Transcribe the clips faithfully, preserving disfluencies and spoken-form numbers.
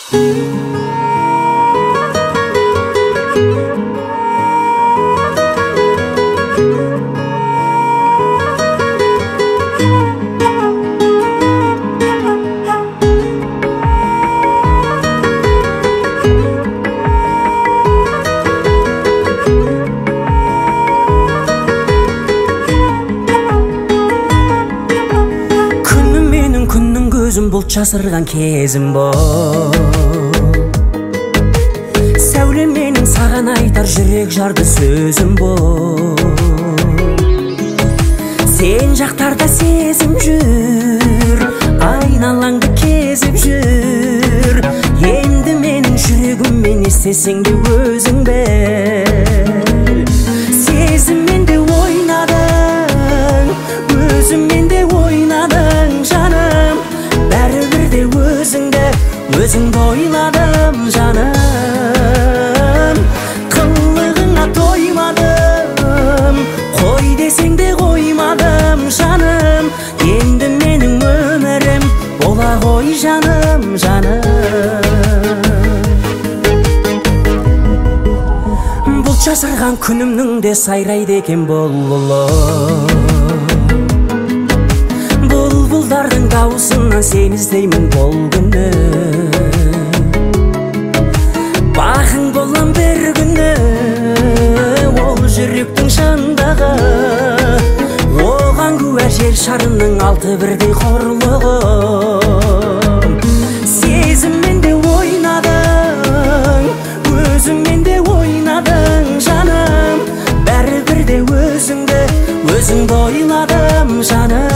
Бұлт жасырған кезім бол, сәуле менің саған айтар жүрек жарды сөзім бол. Сен жақтарда сезім жүр, айналаңды кезіп жүр. Енді менің жүрегіммен естесең де өзің біл. Сезіммен де ойнадың, өзіммен де ойнадың жаным. Бәрібір де өзіңді, өзіңді ойладым жаным. Қылығыңа тоймадым, қой десең де қоймадым жаным. Енді менің өмірім бола ғой жаным, жаным. Бұлт жасырған күнімнің де сайрайды екен бұл-бұлы. Бұлбұлдардың дауысынан сен іздеймін бұл күні. Бағың болам бір күні, ол жүректің шаңдағы. Оған куә жер шарының алты бірдей құрлығы. Сезіммен де ойнадың, өзіңмен де ойнадың жаным. Бәрібір де өзіңді, өзіңді ойладым жаным.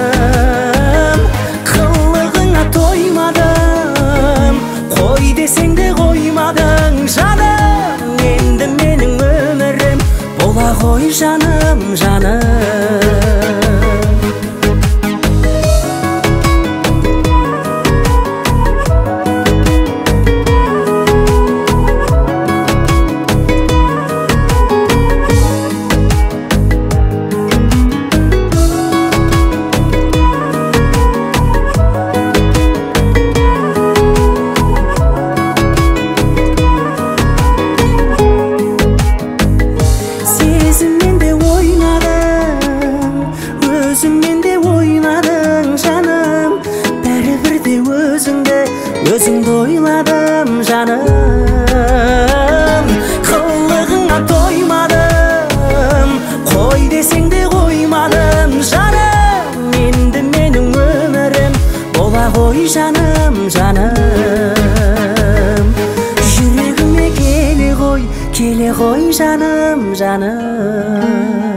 Десең де қоймадың жаным. Енді менің өмірім бола ғой жаным, жаным. Сезіммен де ойнадың, өзіңмен де ойнадың жаным. Бәрібір де өзіңді, өзіңді ойладым жаным. Қылығыңа тоймадым, қой десең де қоймадым жаным. Енді менің өмірім бола ғой жаным, жаным. Жүрегіме келе ғой, келе ғой жаным, жаным.